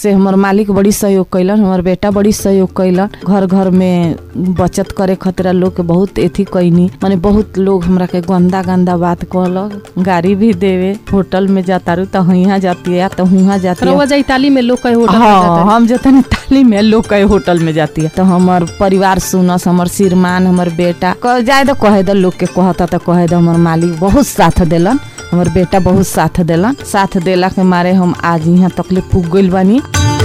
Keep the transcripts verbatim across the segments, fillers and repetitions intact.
से हमर मालिक बड़ी सहयोग कैलन, हमर बेटा बड़ी सहयोग कैलन। घर घर में बचत करे खतरा लोग के बहुत एथी कैनी, माने बहुत लोग हमरा के गंदा गंदा बात कहलक, गाड़ी भी देवे। होटल में जातारू तो हियाँ जाती है तो हुआ जाती है, इताली में लोग होटल हाँ हम जतन इताली में लोग कहे होटल में जाती है। तो हमार परिवार सुनस, हमर श्रीमान हमर बेटा कह जाए तो कहे दो, लोग के कहता तो कहे दो। हमर मालिक बहुत साथ दिलन, हमर बेटा बहुत साथ दिलन। साथ देला के मारे हम आज यहाँ तकलीफ पुग गइल बानी।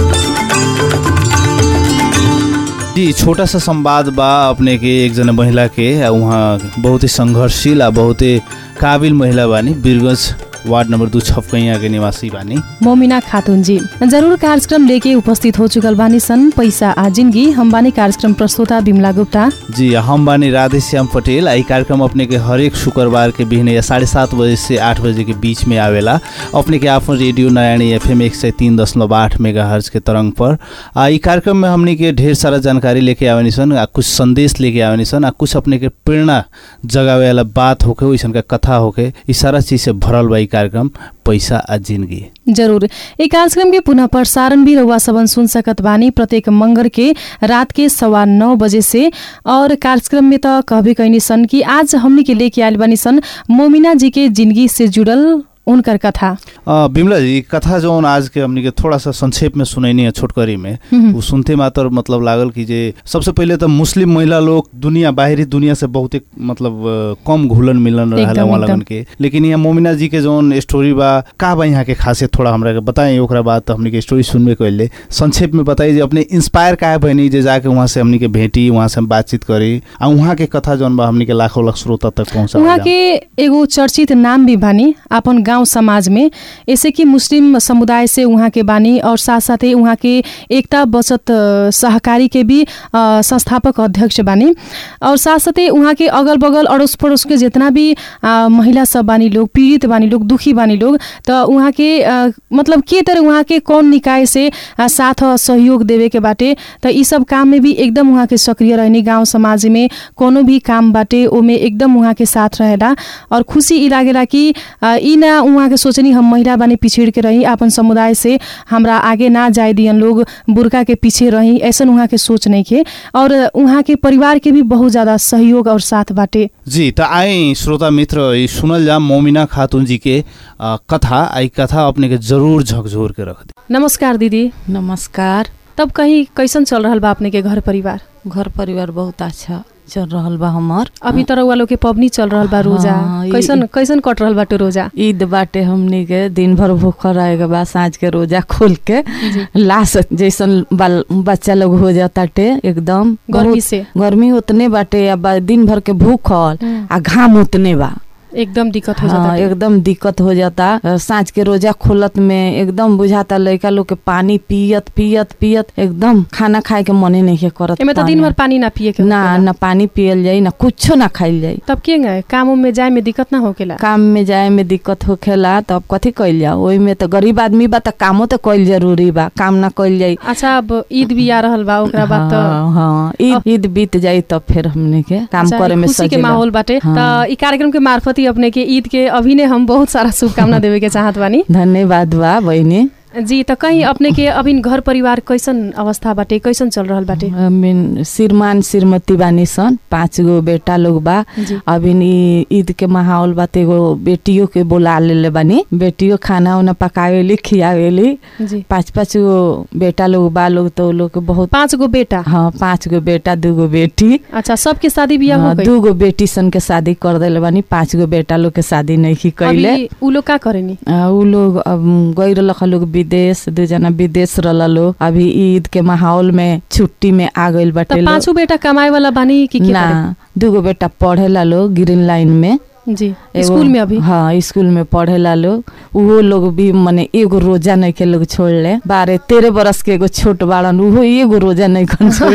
जी छोटा सा संवाद बा अपने के एक जना महिला के, वहाँ बहुत ही संघर्षशील आ बहुत ही काबिल महिला बानी, वीरगंज वार्ड नंबर दो छपकैया के निवासी बानी मोमिना खातून जी। जरूर कार्यक्रम लेके उपस्थित हो चुकल बानी सन पैसा आ जिंदगी। हम बानी कार्यक्रम प्रस्तोता बिमला गुप्ता जी, हम बानी राधेश्याम पटेल। आई कार्यक्रम अपने के हर एक शुक्रवार के बिहान या साढ़े सात बजे से आठ बजे के बीच में आवेला अपने के आपन रेडियो नयानी एफ एम एक सौ तीन दशमलव आठ मेगा हर्ज के तरंग पर। आई कार्यक्रम में हमने के ढेर सारा जानकारी लेके आवेनी सन, आ कुछ संदेश लेके आवेनी सन, आ कुछ अपने के प्रेरणा जगावे वाला बात होके, वैसन का कथा होके, ये सारा चीज से भरल बा कार्यक्रम पैसा आ जिंदगी। जरूर ये कार्यक्रम के पुनः प्रसारण भी रउआ सबन सुन सकत बानी प्रत्येक मंगर के रात के सवा नौ बजे से। और कार्यक्रम में तो कहबे कहनी सन कि आज हमनी के लेके आयल बानी सन मोमिना जी के जिंदगी से जुड़ल उनकर कथा। बिमला जी कथा जो आज के हमनी के थोड़ा सा संक्षेप में सुनैनी है छोटकरी में, वो सुनते मात्र मतलब लागल कि जे सबसे पहले तो मुस्लिम महिला लोग दुनिया बाहरी दुनिया से बहुत एक मतलब कम घुलन मिलन रहला वहाँ लगन के, लेकिन यहाँ मोमिना जी के जो स्टोरी बा का बा यहाँ के खासियत थोड़ा हमरा के बताएं। ओकरा बाद तो हमनी के स्टोरी सुनबे कइले, संक्षेप में बताइए अपने इंस्पायर का बनी जे जाके वहाँ से हमनी के भेटी, वहाँ से हम बातचीत करी, आ वहाँ के कथा जौन बा हमनी के लाखों लाख श्रोता तक पहुँचा। वहाँ के एगो चर्चित नाम भी बानी अपन गांव समाज में, ऐसे कि मुस्लिम समुदाय से वहाँ के बानी और साथ साथ ही वहाँ के एकता बचत सहकारी के भी संस्थापक अध्यक्ष बानी। और साथ साथ ही वहाँ के अगल बगल अड़ोस पड़ोस के जितना भी आ, महिला सब बानी लोग, पीड़ित बानी लोग, दुखी बानी लोग, तो वहाँ के आ, मतलब के तरह वहाँ के कौन निकाय से आ, साथ सहयोग देवे के बाटे, तो ये सब काम में भी एकदम वहाँ के सक्रिय रहनी। गाँव समाज में कोनो भी काम बाटे ओमे एकदम वहाँ के साथ रहेला। और खुशी ई लागेला कि ई ना वहाँ के सोचनी हम महिला बानी पिछड़ के रही, अपन समुदाय से हमरा आगे ना जाए दियन लोग, बुरका के पीछे रही, ऐसा वहाँ के सोच नहीं के। और वहाँ के परिवार के भी बहुत ज्यादा सहयोग और साथ बाटे। जी तो आई श्रोता मित्र सुनल जा मोमिना खातून जी के आ, कथा। आई कथा अपने के जरूर झकझोर के रख दी। नमस्कार दीदी। नमस्कार। तब कहीं कैसन चल रहा बा अपने के घर परिवार? घर परिवार बहुत अच्छा चल रहल बा हमार। अभी तो रउआ लोग के पबनी चल रहल बा, रोजा कैसन कैसन कट रहल बाटे? रोजा ईद बाटे, हमनी के दिन भर भूखल रहे के बाद साँझ के रोजा खोल के लाश जैसन बाल बच्चा लोग हो जाताटे एकदम गर्मी से। गर्मी उतने बाटे, अब दिन भर के भूखल आ घाम उतने बा, एकदम दिक्कत हो जाता। हाँ, एकदम दिक्कत हो जाता। सांझ के रोजा खोलत में एकदम बुझाता लड़का लोग के पानी पियत पियत पियत एकदम खाना खाए के मने नहीं करत। एमे तो दिन भर पानी ना पिए के ना ना पानी पियल जाई ना कुछो ना खाइल जाई। तब के गए काम में जाए में दिक्कत ना होकेला? काम में जाए में दिक्कत होखेला, तब कथी कइल जा? ओई में तो गरीब आदमी बा त कामो तो कइल जरूरी बा, काम ना कइल जाई। अच्छा अब ईद भी आ रहल बा, ओकरा बाद तो हां ईद ईद बीत जाई तब फिर हमने के काम करे में खुशी के माहौल बाटे। त ई कार्यक्रम के मार्फत अपने के ईद के अभी ने हम बहुत सारा शुभकामना देवे के चाहत बानी। धन्यवाद बा बहिनी जी। तो कहीं अपने के अभी घर परिवार कैसन अवस्था बाटे, कैसन चल रहल बाटे? अमीन श्रीमान श्रीमती बानी सन, पाँच गो बेटा लोग बा। अभी ईद के माहौल बाटे, एगो बेटियों के बुला लेले बानी, बेटियों खाना उना पकावेली खियावेली। पाँच पाँच गो बेटा लोग बा लोग, तो लोग बहुत। पाँच गो बेटा? हाँ पाँच गो बेटा दू गो बेटी। अच्छा सबके शादी बियाह हो गई? दू गो बेटी सन के शादी कर देले बानी, पाँच गो बेटा लोग के शादी नहीं कइले। उ लोग का करेनी? उ लोग गई रख लोग विदेश, दो जना विदेश रहला लोग। अभी ईद के माहौल में छुट्टी में आ गइल बाटे। पांचों बेटा कमाए वाला बानी कि के? ना दूगो बेटा पढ़ेला लोग ग्रीन लाइन में। जी स्कूल में अभी? हाँ स्कूल में पढ़ेला लोग। वो लोग भी मने एगो रोजा नहीं के लोग छोड़ ले, बारह तेरह बरस के एगो छोट बाड़न, वो एगो रोजा नहीं कन छोड़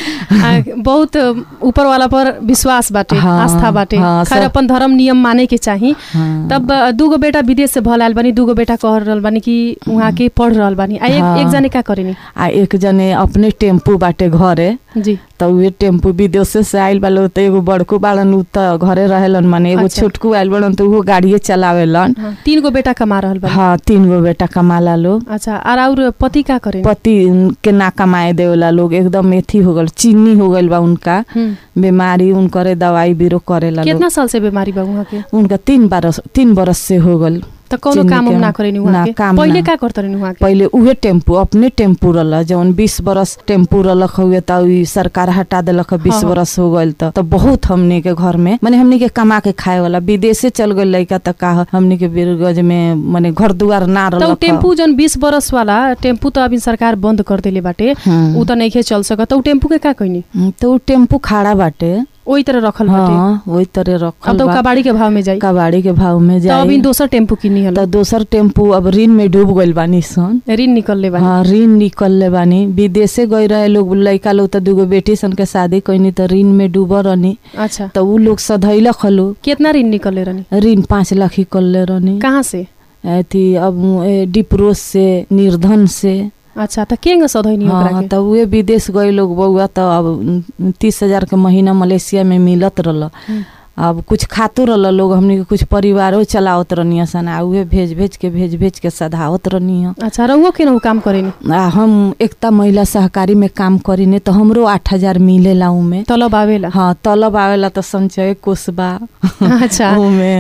ले। बहुत ऊपर वाला पर विश्वास बाटे, हाँ, आस्था बाटे। हाँ, खैर अपन धर्म नियम माने के चाहिए। हाँ, तब दूगो बेटा विदेश से भल आयल बानी, दूगो बेटा कह रहल बानी कि वहाँ के पढ़ रहल बानी। आ एक, हाँ, एक जने का करेनी? आ एक जने अपने टेम्पू बाटे घरे। जी तो वे टेम्पू विदेश से आयल बा लोग, तो एगो बड़को बाड़न उ त घरे रहेलन, माने एगो छोटकू आइल बड़न तो वो गाड़िए चलावेलन। हाँ, तीन गो बेटा कमा रहल बा। हाँ तीन गो बेटा कमाला लोग। अच्छा और और पति का करे? पति के ना कमाए देवला लोग, एकदम एथी हो गल, चीनी हो गल बा उनका, बीमारी उनकरे दवाई बीरो करेला। कितना साल से बीमारी बा उहाँ के? उनका तीन बरस तीन बरस से हो गल। तो कौनो काम उम ना करे उहाँ के? पहिले का करत रहनी उहाँ के? पहिले उहे टेम्पू अपने टेम्पू रहल, जौन बीस बरस टेम्पू रहलक हुए त ई सरकार हटा देलक बीस बरस हो गइल त तो बहुत हमनी के घर में माने हमनी के कमा के खाए वाला विदेशे चल गइल लइका त का हमनी के बिरगज में माने घर दुआर ना रहलक। तो टेम्पू जौन बीस बरस वाला टेम्पू त अभी सरकार बंद कर देले बाटे, उ त नइखे चल सकत। उ टेम्पू के का कइनी? तो टेम्पू खड़ा बाटे ओई तरह रखल बाटे। हाँ ओई तरह रखल। अब तो कबाड़ी के भाव में जाई। कबाड़ी के भाव में जाई। तो अभी दोसर टेम्पू किनी हल। तो दोसर टेम्पू अब ऋण में डूब गइल बानी सन। ऋण निकलले बानी। हाँ ऋण निकलले बानी। विदेशे गई रहे लोग, लइका लोग त दुगो बेटी सन के शादी कइनी त ऋण में डूब रहनी। अच्छा तो उ लोग सधैलक हलो। कितना ऋण निकलले रहनी? ऋण पाँच लाख ही कलले रहनी। कहाँ से? थी अब डिप्रोस से, निर्धन से। अच्छा त केंग सधैनी ओकरा हाँ के? त उहे विदेश गए लोग बउआ त अब तीस हजार के महीना मलेशिया में मिलत रहल। अब कुछ खातो रहल लोग, हमनी के कुछ परिवारों चलावत रहनी सन, आ उहे भेज भेज के भेज भेज के सधावत रहनी। अच्छा रउआ केना काम करेनी? आ हम एकता महिला सहकारी में काम करीने तो हमरो आठ हजार मिलेला उमे। तलब आवेला? हाँ तलब आवेला तो संचय कोष बा। अच्छा उमे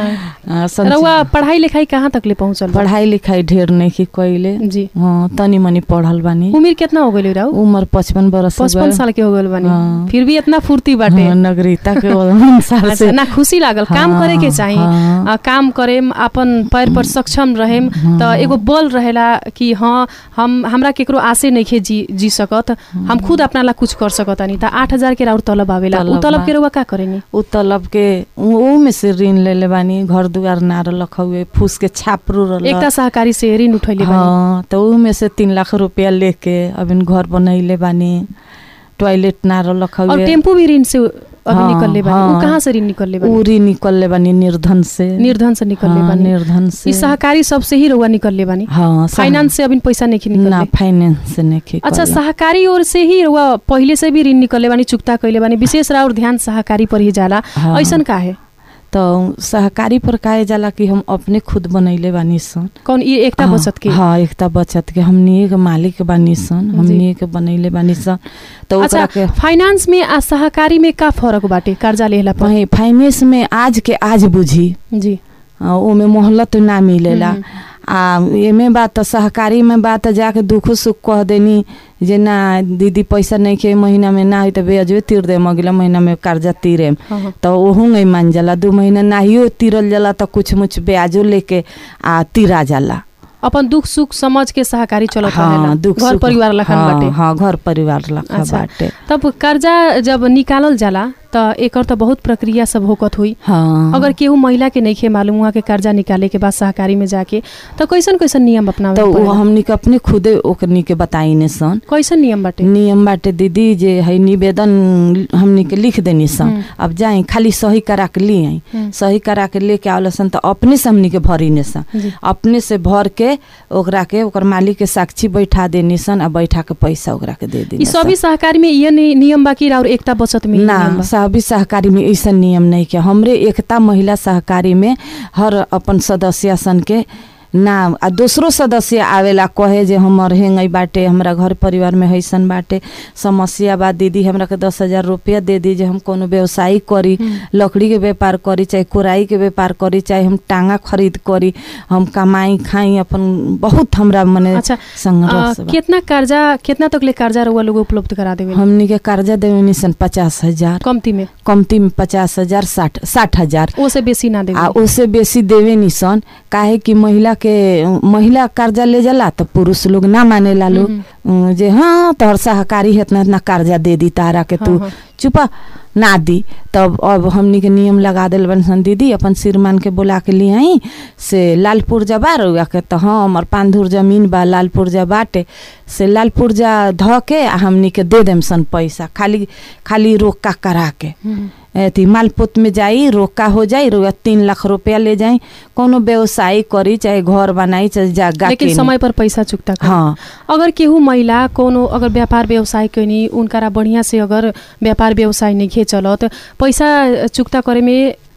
रउआ पढ़ाई लिखाई कहाँ तक ले पहुँचल? पढ़ाई लिखाई ढेर नहीं की कइले जी। हाँ तनी मनी पढ़ल बानी। उम्र कितना हो गइल राउ? उम्र पचपन बरस पचपन साल के हो गइल बानी। फिर भी इतना फुर्ती बाटे। नगरीता के साल से ना खुशी लागल। हाँ, काम करे के चाहिए। हाँ, आ, काम करेम अपन पैर पर सक्षम रहेम त एगो बल रहेला कि हाँ हम हमरा केकरो आसे नइखे जी जी सकत, हम खुद अपना ला कुछ कर सकतानी। त आठ हजार के राउर तलब आवेला। उ तलब के रउआ का करेनी? उ तलब के उ में से ऋण लेले बानी। घर दुआर ना रहलक हुए, फूस के छापरू रहल। एकता सहकारी से ऋण उठैले बानी। हाँ त उ में से तीन लाख रुपया लेके अबिन घर बनैले बानी। टॉयलेट ना रहलक हुए। और टेम्पू भी ऋण से अभी हाँ, निकलले बानी। हाँ, उ कहाँ से ऋण निकलले बानी? उ ऋण निकलले बानी निर्धन से। निर्धन से निकलले हाँ, बानी। निर्धन से। ई सहकारी सबसे ही रउआ निकलले बानी? हाँ फाइनेंस से अभी पैसा नहीं निकलले? ना फाइनेंस से नहीं। अच्छा सहकारी ओर से ही रउआ पहिले से भी ऋण निकलले बानी, चुक्ता कइले बानी, विशेष राउर ध्यान सहकारी पर ही जाला। हाँ, ऐसन का है? तो सहकारी पर काहे जाला कि हम अपने खुद बनैले बानी सन। कौन ये एकता हाँ, बचत के? हाँ एकता बचत के हमनी के मालिक बानी सन, हमनी के बनैले बानी सन। तो अच्छा के फाइनेंस में आ सहकारी में का फर्क बाटे कर्जा लेला पर? फाइनेंस में आज के आज बुझी जी, ओमे मोहलत ना मिलेला। आ एमे बात सहकारी में बात जाके दुख सुख कह देनी जे ना दीदी पैसा नहीं के महीना में ना तो ब्याजो तीर दे, अगला महीना में कर्जा तीरे तो ओहू नहीं मान जाला। दू महीना नाहियो तीरल जाला तो कुछ मुछ ब्याजो लेके आ तीरा जाला। अपन दुख सुख समझ के सहकारी चलत हाँ, दुख घर परिवार लखन हाँ, बाटे। हाँ घर परिवार लखन अच्छा, बाटे। तब कर्जा जब निकालल जाला त एकर त बहुत प्रक्रिया सब होकत हुई। हाँ। अगर केहू महिला के नइखे मालूम हुआ के कर्जा निकाले के बाद सहकारी में जाके तो कैसन कैसन नियम अपनावे तो हमनी के अपने खुदे ओकनी के बताइने सन। कैसन नियम बाटे? नियम बाटे दीदी जे है निवेदन हमनी के लिख देनी सन। अब जाई खाली सही करा के ले आई, सही करा के लेके आवल सन तो अपने से हमनी के भरीने सन। अपने से भर के ओकरा के ओकर मालिक के साक्षी बैठा देनी सन आ बैठा के पैसा ओकरा के दे देनी। ई सभी सहकारी में ये नियम बाकी और एकता बचत में ना सभी सहकारी में ऐसा नियम नहीं के। हमरे एकता महिला सहकारी में हर अपन सदस्य सन के ना आ दूसरो सदस्य आवेला कहे जे हमर हेंगई बाटे, हमरा घर परिवार में हैसन बाटे समस्या बा दीदी हमरा के दस हजार रुपया दे दी जे हम कोनो व्यवसाय करी, लकड़ी के व्यापार करी, चाहे कोराई के व्यापार करी, चाहे हम टांगा खरीद करी, हम कमाई खाई अपन बहुत हमरा मने अच्छा, संघर्ष बा। कितना कर्जा कितना तक ले कर्जा रउआ लोग उपलब्ध करा देवे? हमनी के कर्जा देवे निसन पचास हजार कमती में कमती में पचास हजार साठ साठ हजार ओसे बेसी ना देवे। आ ओसे बेसी देवे निसन काहे कि महिला के महिला कर्जा ले जाला तो पुरुष लोग ना मानेला लोग जे हाँ तोहर सहकारी है इतना इतना कर्जा दे दी तारा के तू चुपा ना दी। तब अब हमनी के नियम लगा दिल बन दीदी अपन श्रीमान के बोला के लिए आई से लालपुर जा बा रुआ के तो हाँ हमार पानधुर जमीन बा लालपुर जा बाटे से लालपुर जा ध के आ हमनी के दे देम सन पैसा खाली खाली रोका करा के एथी मालपुत में जाई रोका हो जाई रुआ तीन लाख रुपया ले जाई कोनो व्यवसाय करी चाहे घर बनाई चाहे जागा लेकिन समय पर पैसा चुकता कर। हाँ अगर केहू महिला कोनो अगर व्यापार व्यवसाय कनी उनका बढ़िया से अगर व्यापार व्यवसाय नहीं खे चलत पैसा चुकता करे में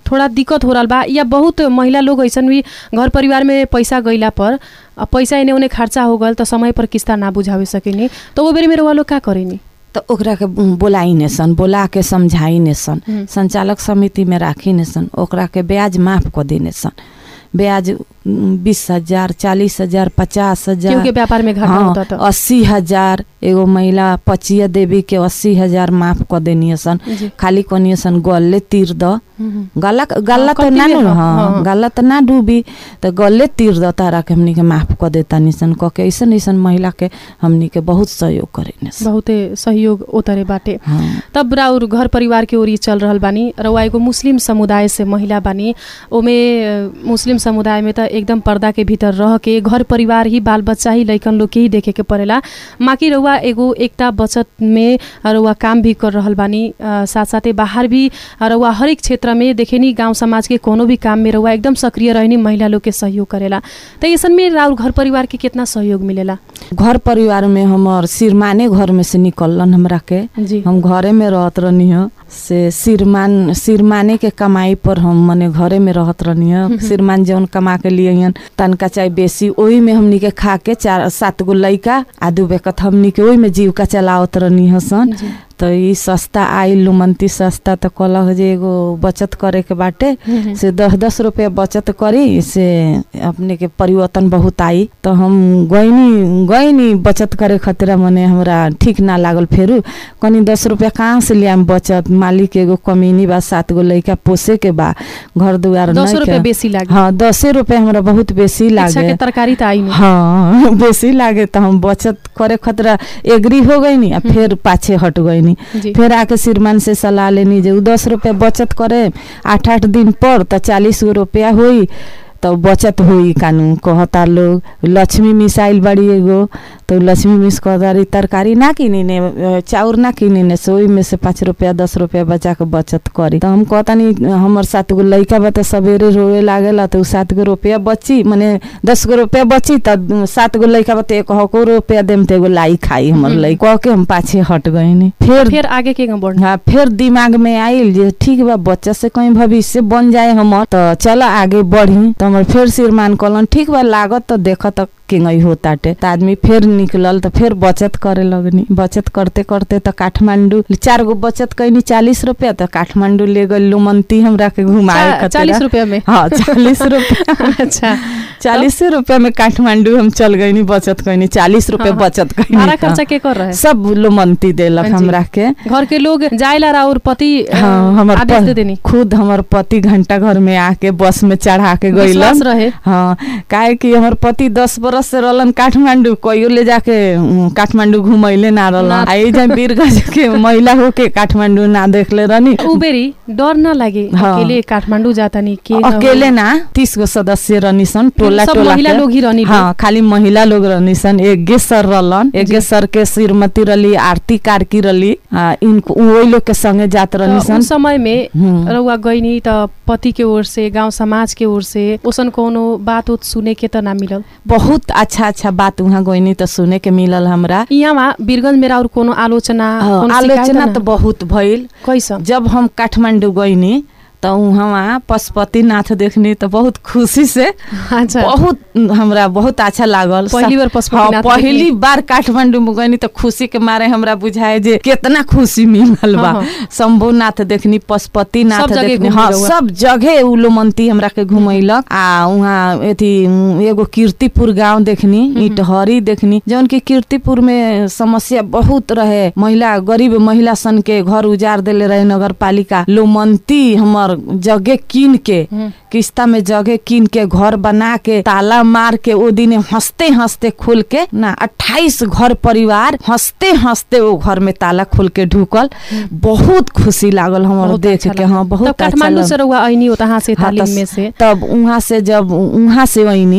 थोड़ा दिक्कत हो रहल बा या बहुत महिला लोग ऐसन भी घर परिवार में पैसा गईला पर पैसा एने ओने खर्चा हो गल तो समय पर किस्ता ना बुझावे सकेनी तो वो बेरी में रउआ लोग का करेनी तो ओकरा के बोलाई ने सन बोला के समझाई ने सन संचालक समिति में राखी ने सन ओकरा के ब्याज माफ कर देने सन ब्याज बीस हजार चालीस हजार पचास हजार क्योंकि व्यापार में घाटा होता तो अस्सी हजार एगो महिला पचिया देवी के अस्सी हजार माफ कर देनी सन खाली कनिए सन गले तीर द गला गला तो ना हाँ गला तो ना डूबी तो गले तीर द तारा के हमनी के माफ कर देता निसन कह के ऐसन ऐसन महिला के हमनी के बहुत सहयोग करे बहुते सहयोग उतरे बाटे तब राउर घर परिवार के ओरी चल रहल बानी रउआ एगो मुस्लिम समुदाय से महिला बानी ओमे मुस्लिम समुदाय में तो एकदम पर्दा के भीतर रह के घर परिवार ही बाल बच्चा ही लइकन लोग के ही देखे के पड़ेला माकी रउआ एगो एकता बचत में रउआ काम भी कर रहल बानी साथ साथे बाहर भी रउआ हर एक क्षेत्र में देखेनी गांव समाज के कोनो भी काम में रउआ एकदम सक्रिय रहनी महिला लोग के सहयोग करेला तो ऐसन में राउर घर परिवार के कितना सहयोग मिलेला घर परिवार में हमार सिरमाने घर में से निकलन हमरा के हम घरे में रहत रहनी है से सिरमान सिरमाने के कमाई पर हम मने घरे में रहत रहनी है सिरमान जौन कमा के लिए तनका चाहे बेसी ओही में हमनी के खा के चार सात गो लइका आ दू बेकत हमनी के ओही में जीविका चलावत रहनी है सन तो ई सस्ता आई लुमंती सस्ता तो कहलक जे एगो बचत करे के बाटे से दस दस रुपया बचत करी से अपने के परिवर्तन बहुत आई तो हम गईनी गईनी बचत करे खतरा मने हमरा ठीक ना लागल फेरू कनी दस रुपया कहाँ से लिया बचत मालिक एगो कमीनी बा सात गो लइका पोसे के बा घर दुआर दस रुपया बेसी लागे हाँ दसे रुपया हमरा बहुत बेसी लागे तरकारी तो आई हाँ बेसी लागे तो हम बचत करे खतरा एग्री हो गई नी फिर पाछे हट गई फिर आके सिरमान से सलाह लेनी जो दस रुपया बचत करे आठ आठ दिन पर तो चालीस गो रुपया हुई तो बचत हुई कानून कहता लोग लक्ष्मी मिसाइल बड़ी एगो तो लक्ष्मी मिस कहता तरकारी ना किनी ने चाउर ना किनी ने सोई में से पाँच रुपया दस रुपया बचा के बचत करी तो हम कहता नहीं हमार सात गो लइका बा तो सवेरे रोए लागेला तो सात गो रुपया बची मने दस गो रुपया बची तो सात गो लइका बा तो एक हको रुपया देम तो एगो लाई खाई हमार लई कह के हम पाछे हट गए नी फिर फिर आगे के बढ़ हाँ फिर दिमाग में आइल जे ठीक बा बच्चा से कहीं भविष्य बन जाए हमार तो चलो आगे बढ़ी तो हमार फिर सिरमान कलन ठीक बा लागत तो देखत तो केंगई होताटे तो आदमी फिर निकलल तो फिर बचत करे लगनी बचत करते करते तो काठमांडू चार गो बचत कैनी चालीस रुपया तो काठमांडू ले गई लुमंती हमरा के घुमाए चालीस रुपया में हाँ चालीस रुपया अच्छा चालीस रुपया में काठमांडू हम चल गई बचत कैनी चालीस रुपया बचत कैनी सारा खर्चा के कर रहे सब लुमंती देलक हमरा के घर के लोग जाइला और पति हाँ हमार खुद हमार पति घंटा घर में आके बस में चढ़ा के गइलन रहे हाँ काहे कि हमार पति दस बरस से रहलन काठमांडू कहियो ले जाके काठमांडू घुमैले ना रहलन आई जब वीरगंज के महिला हो के काठमांडू ना देखले रहनी उबेरी डर ना लागे अकेले काठमांडू जाता नहीं के अकेले ना तीस गो सदस्य रहनी सन टोला टोला महिला लोग ही रहनी हाँ खाली महिला लोग रहनी सन एक गे सर रहलन एक गे सर के श्रीमती रहली आरती कारकी रहली इनको वही लोग के संगे जात रहनी सन समय में रउआ गईनी त पति के ओर से गांव समाज के ओर से ओसन कोनो बात उत सुने के त ना मिलल बहुत अच्छा अच्छा बात वहाँ गईनी तो सुने के मिलल हमरा यहाँ वीरगंज में और कोनो आलोचना आलोचना तो बहुत भइल कैसा जब हम काठमांडू गईनी तो वहाँ पशुपतिनाथ देखनी तो बहुत खुशी से अच्छा बहुत हमरा बहुत अच्छा लागल पहली बार पशुपतिनाथ पहली बार काठमांडू में गईनी तो खुशी के मारे हमरा बुझाए जे कितना खुशी मिलल बा शंभुनाथ देखनी पशुपतिनाथ देखनी हाँ सब जगह उलोमंती हमरा के घुमैलक आ वहाँ एथी एगो कीर्तिपुर गांव देखनी इटहरी देखनी जौन की कीर्तिपुर में समस्या बहुत रहे महिला गरीब महिला सन के घर उजाड़ देले रहे नगर पालिका लोमंती हमर जगह कीन के किस्ता में जगह कीन के घर बना के ताला मार के वो दिन हंसते हंसते खोल के ना अट्ठाईस घर परिवार हंसते हंसते वो घर में ताला खोल के ढुकल बहुत खुशी लागल हमारे देख के हाँ बहुत काठमांडू से रउआ आईनी वहाँ से तालीम में से तब वहाँ से जब वहाँ से आईनी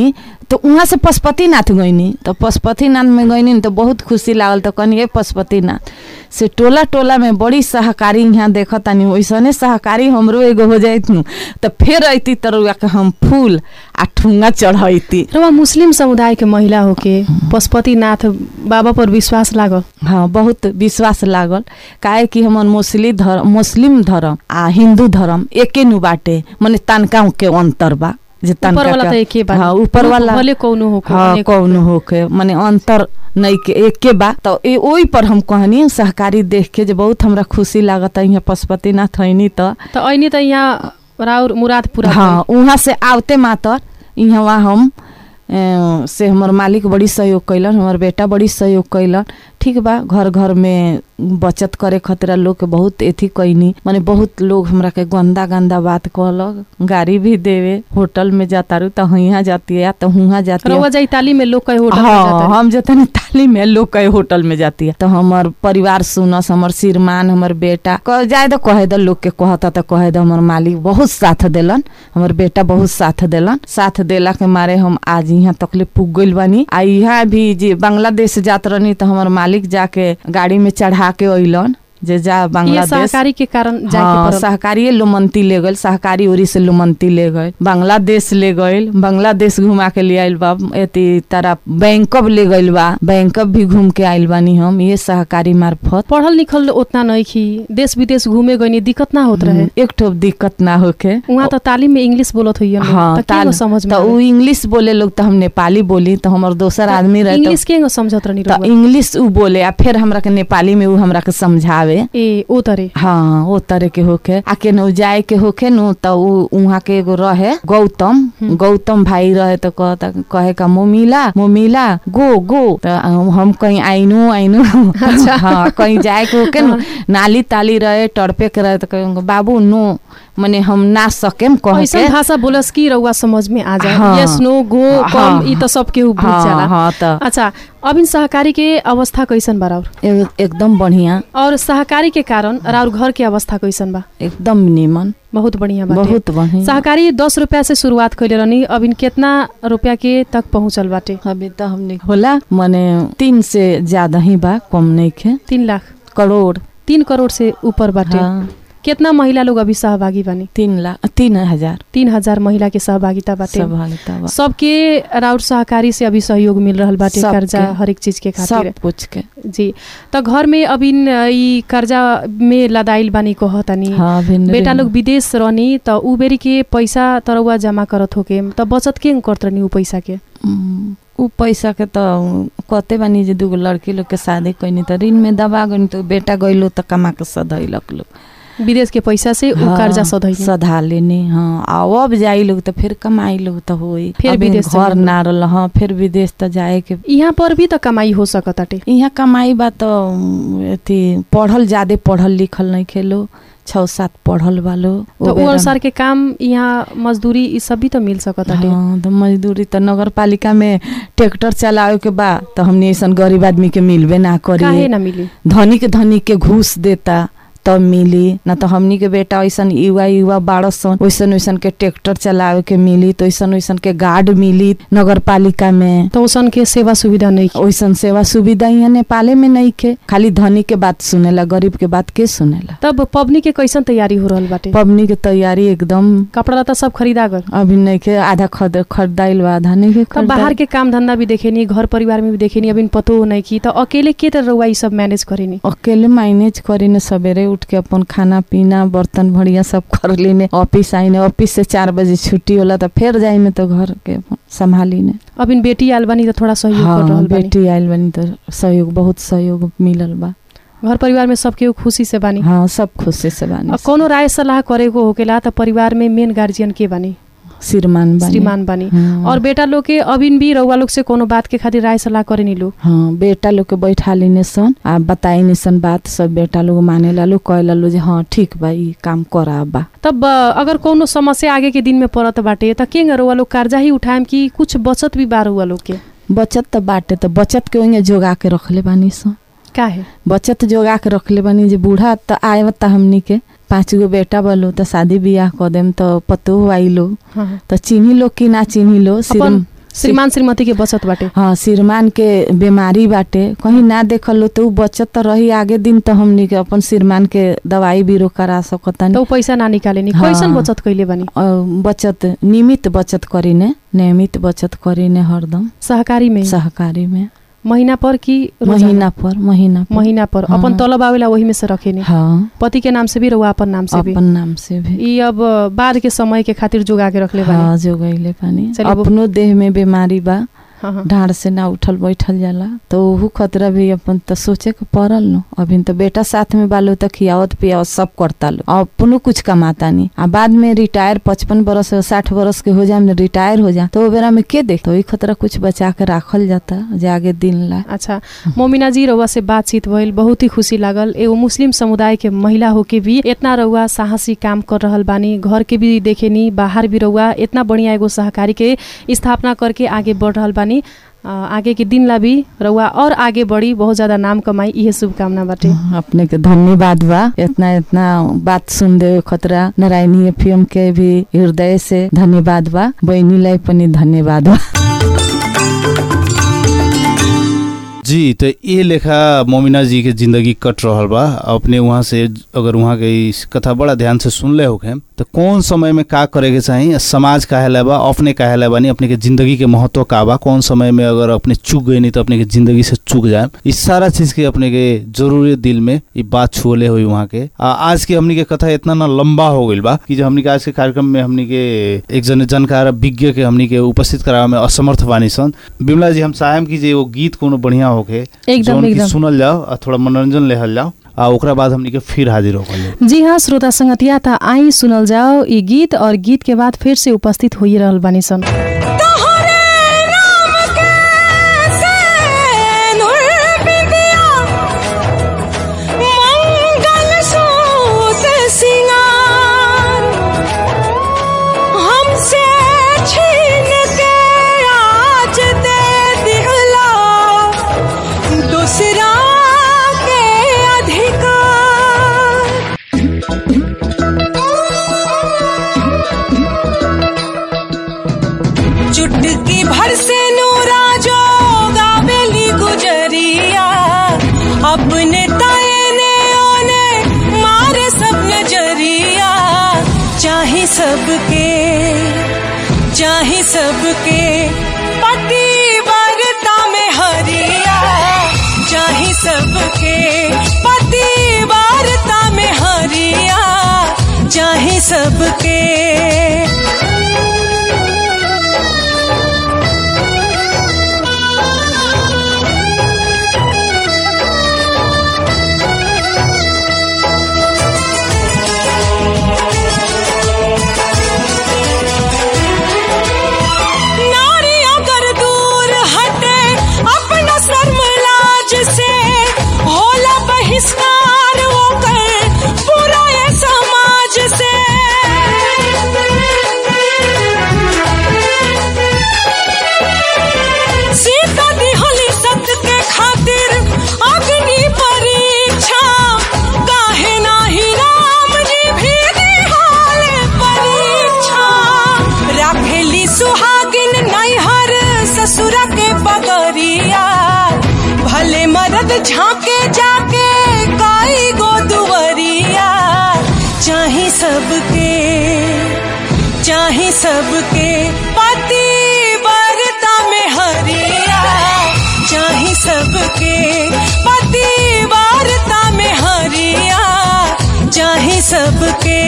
तो वहाँ से पशुपतिनाथ गईनी तो पशुपतिनाथ में गईनी तो बहुत खुशी लागल तो कहनी ये पशुपतिनाथ से टोला टोला में बड़ी सहकारी यहाँ देखा तानी वैसने सहकारी हमरो एगो हो जाइत नु तो फिर अती तरुआ के हम फूल आ ठुंगा चढ़ती। रवा मुस्लिम समुदाय के महिला होके पशुपतिनाथ बाबा पर विश्वास लागल? हाँ बहुत विश्वास लागल काहे कि हमन मुस्लिम धर्म मुस्लिम धर्म आ हिंदू धर्म एके नु बाटे मने तनका के अंतर बा ऊपर वाला तो एके बा। हाँ ऊपर वाला भले कौनो हो हाँ कौनो होके माने अंतर नहीं के एके बा तो ओई पर हम कहनी सहकारी देख के जे बहुत हमरा खुशी लागत यहाँ पशुपतिनाथ हैनी तो तो ऐनी तो यहाँ राउर मुराद पूरा। हाँ वहाँ से आवते मातर यहाँ हम ए, से हमर मालिक बड़ी सहयोग कैलन हमर बेटा बड़ी सहयोग कैलन ठीक बा। घर घर में बचत करे खतरा लोग के बहुत एथी कैनी माने बहुत लोग हमरा के गंदा गंदा बात कहलक गाड़ी भी देवे होटल में जातारू तो यहाँ जाती है तो हुआ जाती है जाई ताली में लोग कहे होटल हाँ, में जाता हम जतने ताली में लोग कहे होटल में जाती है तो हमर परिवार सुनस हमर श्रीमान हमर बेटा कह जाए तो कहे दो लोग के कहता तो कहे दो हमर मालिक बहुत साथ देलन हमर बेटा बहुत साथ देलन साथ देला के मारे हम आज यहाँ तकले पुग गइल बानी आ यहाँ भी जे बांग्लादेश जात रहनी तो हमर मालिक जाके गाड़ी में चढ़ा के अइलन जे जा बांग्लादेश सहकारी के कारण जाके हाँ, पड़ल। सहकारी लुमंती ले गइल सहकारी ओरी से लुमंती ले गइल बांग्लादेश ले गइल बांग्लादेश घुमा के ले आइल बा एती तरह बैंकॉक ले गइल बा बैंकॉक भी घूम के आइल बानी हम ये सहकारी मार्फत। पढ़ल लिखल उतना नहीं खी देश विदेश घूमे गइनी दिक्कत ना होत रहे? एक ठो दिक्कत ना होके वहाँ तो तालीम में इंग्लिश बोलत होइए हाँ ताल समझ में तो उ इंग्लिश बोले लोग तो हम नेपाली बोली तो हमर दोसर आदमी रहे इंग्लिश के समझत रहनी तो इंग्लिश उ बोले आ फिर हमरा के नेपाली में उ हमरा के समझावे ए ओ तरे हाँ ओ तरह के होके आके न जाए के होके नु तो वहाँ के एगो रहे गौतम गौतम भाई रहे तो कहता कहे का मोमिला मोमिला गो गो तो हम कहीं आइनु आइनु अच्छा। हाँ कहीं जाए के होके नु नाली ताली रहे टड़पे के रहे तो कहेंगे बाबू नो मने हम ना सकेम कह ऐसा के भाषा बोलस की रउआ समझ में आ जाए हाँ। यस नो गो हाँ। कम ई तो सब केहू बुझ जाला। हाँ, हाँ तो अच्छा अब इन सहकारी के अवस्था कैसन बा राउर? एक, एकदम बढ़िया और सहकारी के कारण राउर घर के अवस्था कैसन बा? एकदम निमन बहुत बढ़िया बाटे। बहुत बढ़िया। सहकारी दस रुपया से शुरुआत कैले रहनी अब इन कितना रुपया के तक पहुँचल बाटे? अभी तो हमने होला मने तीन से ज्यादा ही बा कम नहीं खे तीन लाख करोड़ तीन करोड़ से ऊपर बाटे। हाँ। कितना महिला लोग अभी सहभागी बानी? तीन लाख तीन हजार तीन हजार महिला के सहभागिता बाटे। सहभागिता बा सबके राउर सहकारी से अभी सहयोग मिल रहल बाटे कर्जा हर एक चीज के खातिर सब कुछ के जी। तो घर में अभी ई कर्जा में लदाइल बानी कहतानी हाँ, बेटा लोग विदेश रहनी तो उ बेरी के पैसा तरवा जमा करत होके तो बचत के करत रहनी उ पैसा के? उ पैसा के तो कहते बानी जे दूगो लड़की लोग के शादी कैनी तो ऋण में दबा गनी तो बेटा गइलो तो कमा के सधैलक लोग विदेश के पैसा से उ हाँ, कर्जा सधैनी सधा लेनी हाँ आ अब जाई लोग तो फिर कमाई लोग तो होई फिर विदेश घर ना रहल हाँ फिर विदेश तो जाए के यहाँ पर भी तो कमाई हो सकताटे। यहाँ कमाई बा तो अथी पढ़ल ज्यादा पढ़ल लिखल नहीं खेलो छः सात पढ़ल वालो तो उ अनुसार के काम यहाँ मजदूरी ई सब भी तो मिल सकताटे। हाँ तो मजदूरी तो नगर पालिका में ट्रैक्टर चलावे के बा तो हमने ऐसा गरीब आदमी के मिलबे ना करी काहे ना मिली? धनिक धनिक के घूस देता तब मिली ना तो हमनी के बेटा ऐसन युवा युवा बारह सन वैसन वैसन के ट्रैक्टर चलावे के मिली तो ऐसन वैसन के गार्ड मिली नगर पालिका में तो उसन के सेवा सुविधा नहीं वैसन सेवा सुविधा यहाँ नेपाले में नहीं खे खाली धनी के बात सुनेला गरीब के बात के सुनेला। तब पबनी के कैसन तैयारी हो रहल बाटे? पबनी के तैयारी एकदम कपड़ा लता सब खरीदा गल अभी नहीं के आधा खरीद खरीदाइल बा आधा नहीं के तब बाहर के काम धंधा भी देखेनी घर परिवार में भी देखेनी अभी पतो नहीं की तो अकेले के तरह रउआ ई सब मैनेज करेनी? अकेले मैनेज करीने सवेरे उठ के अपन खाना पीना बर्तन भड़िया सब कर लेने ऑफिस आईने ऑफिस से चार बजे छुट्टी होला तो फिर जाइने तो घर के संभाली ने। अब इन बेटी आयल बानी तो थोड़ा सहयोग हाँ, कर रहल बानी। बेटी आयल बानी तो सहयोग बहुत सहयोग मिलल बा घर परिवार में सबके खुशी से बानी? हाँ सब खुशी से बानी। कोनो राय सलाह करे को होकेला तो परिवार में मेन गार्जियन के बानी? श्रीमान बानी श्रीमान बानी। हाँ। और बेटा लोग के अभी भी रउआ लोग से कोनो बात के खातिर राय सलाह करे नी लोग? हाँ बेटा लोग के बैठा लेने सन आ बताई ने सन बात सब बेटा लोग माने लालो कहे लालो जे हाँ ठीक बा ई काम करा बा। तब अगर कोनो समस्या आगे के दिन में पड़त बाटे तो के रउआ लोग कर्जा ही उठाएम कि कुछ बचत भी बा रउआ लोग के? बचत तो बाटे तो बचत के ओंगे जोगा के रखले बानी सन। काहे बचत जोगा के रखले बानी जे बूढ़ा तो आयता हमनी के पाँच गो बेटा बलो तो शादी बियाह कर देम तो पतो आइलो हाँ। तो चिन्ही लो कि ना चिन्ही लो अपन श्रीमान श्रीमती के बचत बाटे। हाँ, श्रीमान के बीमारी बाटे, कहीं ना देखल हो तो बचत तो रही आगे दिन, तो हमनी के अपन श्रीमान के दवाई बीरो करा सकता। तो पैसा ना निकाले नी। हाँ, कैसन बचत कैले बनी? बचत नियमित बचत करीने, नियमित बचत करीने हरदम। सहकारी में? सहकारी में। महीना पर कि महीना पर? महीना पर। महीना पर। हाँ। अपन तलब आवेला वही में से रखेनी? हाँ। पति के नाम से भी रहुआ अपन नाम से भी? अपन नाम से भी। ई अब बाद के समय के खातिर जोगा के रखले बानी? हाँ, जोगैले बानी। चलिए, अपनो देह में बीमारी बा, हाँ। ढाड़ से ना उठल बैठल जाला, तो ओहू खतरा भी अपन तो सोचे के पड़ल नो। अभी तो बेटा साथ में बालो तो खियावत पियावत सब करता लो, अपनो कुछ कमाता नहीं। आ बाद में रिटायर पचपन बरस साठ बरस के हो जाए, रिटायर हो जाए, तो वो बेरा में के देख, तो खतरा कुछ बचा के राखल जाता जागे दिन ला। अच्छा, मोमिना जी, रउआ से बातचीत भइल, बहुत ही खुशी लागल। एगो मुस्लिम समुदाय के महिला हो के भी इतना रउआ साहसी काम कर रहल बानी, घर के भी देखेनी, बाहर भी रउआ इतना बढ़िया एगो सहकारी के स्थापना करके आगे बढ़ रहल बानी। आगे के दिन ला भी रउआ और आगे बढ़ी, बहुत ज्यादा नाम कमाई, यह शुभकामना बाटे। अपने के धन्यवाद बा, इतना इतना बात सुन दे खतरा। नारायणी एफएम के भी हृदय से धन्यवाद बा, बहनी लाई पनि धन्यवाद बा। जी, तो ये लेखा मोमिना जी के जिंदगी कट रहल बा। अपने वहाँ से अगर वहाँ के इस कथा बड़ा ध्यान से सुन ले होखे, तो कौन समय में का करे के चाहिए, समाज काहे बा, अपने काहे बानी, अपने के जिंदगी के महत्व का बा, कौन समय में अगर अपने चूक गए नहीं तो अपने के जिंदगी से चूक जाए, इस सारा चीज के अपने के जरूरी दिल में ये बात छुले हुई वहाँ के। आ, आज की हमनी के कथा इतना ना लंबा हो गई बा कि जो हमनी के आज के कार्यक्रम में हमनी के एक जन जानकार विज्ञ के हमनी के उपस्थित करावे में असमर्थ बानी सन। बिमला जी, हम चाहेम कि जे वो गीत कोनो बढ़िया होके एकदम एकदम सुनल जाओ और थोड़ा मनोरंजन लेहल जाओ, आ ओकरा बाद हमनी के फिर हाजिर होकल। जी हाँ श्रोता संगतिया, ता आई सुनल जाओ ई गीत, और गीत के बाद फिर से उपस्थित होई रहल बानी सन। चुटकी भर से नूरा जो गावेली गुजरिया, अपने तायने ओने मारे सब नजरिया। चाहे सबके चाहे सबके पति वार्ता में हरिया, चाहे सबके पति वार्ता में हरिया, चाहे सबके। झांके जाके काई गो दुवरिया, चाहे सबके चाहे सबके पति वार्ता में हरिया, चाहे सबके पति वार्ता में हरिया, चाहे सबके।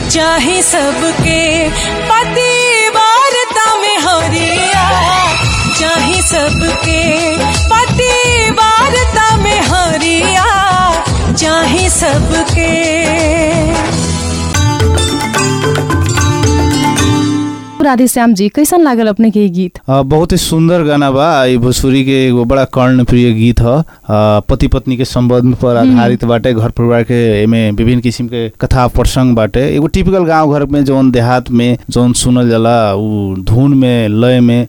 चाहे सबके पतिवारता में हरिया चाहे सबके पतिवारता में हरिया चाहे सबके। राधेश्याम जी कैसन लागल अपने के गीत? आ, बहुत ही सुंदर गाना बा। ये भोजपुरी के एगो बड़ा कर्णप्रिय गीत ह। पति पत्नी के संबंध पर आधारित बाटे, घर परिवार के एमे विभिन्न किसिम के कथा प्रसंग बाटे। एगो टिपिकल गांव घर में जौन देहात में जौन सुनल जाला उ धुन में लय में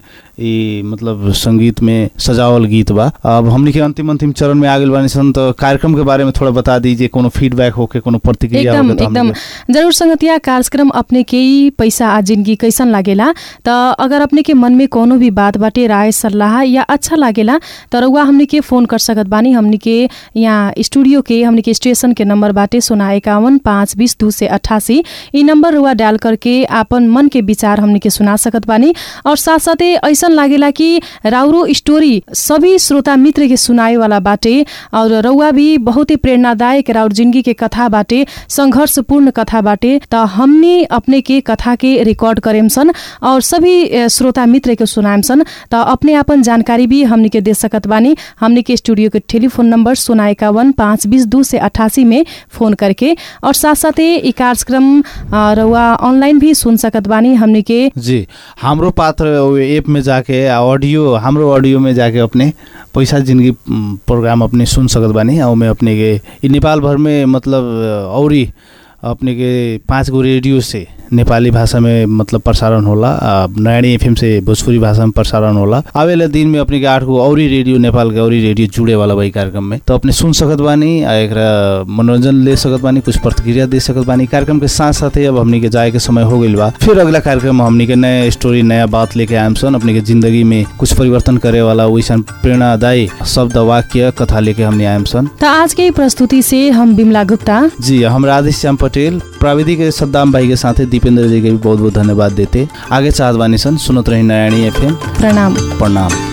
ई मतलब संगीत में सजावल गीत बा। अब हमनी के अंतिम अंतिम चरण में आ गेल बानी सन, तो कार्यक्रम के बारे में थोड़ा बता दीजिए, कोनो फीडबैक होके कोनो प्रतिक्रिया एकदम होके। एकदम जरूर संगतिया, कार्यक्रम अपने के ही पैसा आ जिंदगी कैसन लागेला, तो अगर अपने के मन में कोनो भी बात बाटे, राय सलाह या अच्छा लागेला तो रउआ हमनी के फोन कर सकत बानी। हमनी के यहाँ स्टूडियो के हमनी के स्टेशन के नंबर बाटे सोना इक्यावन पाँच बीस दो से अट्ठासी। ई नंबर रुआ डायल करके आपन मन के विचार हमनी के सुना सकत बानी। और साथ साथे ऐसा लागेला कि राउरो स्टोरी सभी श्रोता मित्र के सुनाए वाला बाटे और रउआ भी बहुत ही प्रेरणादायक राउर जिंदगी के कथा बाटे, संघर्षपूर्ण कथा बाटे। तो हमने अपने के कथा के रिकॉर्ड करेम सन और सभी श्रोता मित्र के सुनाएम सन। तो अपने अपन जानकारी भी हमने के दे सकत बानी। हमने के स्टूडियो के टेलीफोन नंबर सोना इक्यावन पाँच बीस दो से अट्ठासी में फोन करके, और साथ साथ ई कार्यक्रम रउआ ऑनलाइन भी सुन सकत बानी। हमने के जी हमरो पात्र ऐप में जाके ऑडियो हमरो ऑडियो में जाके अपने पैसा जिंदगी प्रोग्राम अपने सुन सकत बानी। और में अपने के नेपाल भर में मतलब औरी अपने के पाँच गो रेडियो से नेपाली भाषा में मतलब प्रसारण होला। नयानी एफएम से भोजपुरी भाषा में प्रसारण होला। आवेला दिन में अपने के आठ गो औरी रेडियो नेपाल के औरी रेडियो जुड़े वाला वही कार्यक्रम में, तो अपने सुन सकत बानी, एकरा मनोरंजन ले सकत बानी, कुछ प्रतिक्रिया दे सकत बानी। कार्यक्रम के साथ साथ अब हमनी के जाए के समय हो गइल बा। फिर अगला कार्यक्रम हमनी के नया स्टोरी नया बात लेके आएम सन, अपने के जिंदगी में कुछ परिवर्तन करे वाला वैसन प्रेरणादायी शब्द वाक्य कथा लेके हमने आएम सन। तो आज के प्रस्तुति से हम बिमला गुप्ता जी, हम राधेश्याम पटेल, प्राविधिक सद्दाम भाई के साथ दीपेंद्र जी के भी बहुत बहुत धन्यवाद देते। आगे चाहत बानी सन सुनत रही नयानी एफएम। प्रणाम प्रणाम।